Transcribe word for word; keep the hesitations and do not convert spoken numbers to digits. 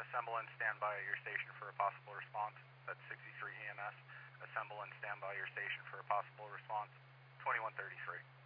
assemble and stand by at your station for a possible response. That's sixty-three E M S. Assemble and stand by your station for a possible response. twenty-one thirty-three.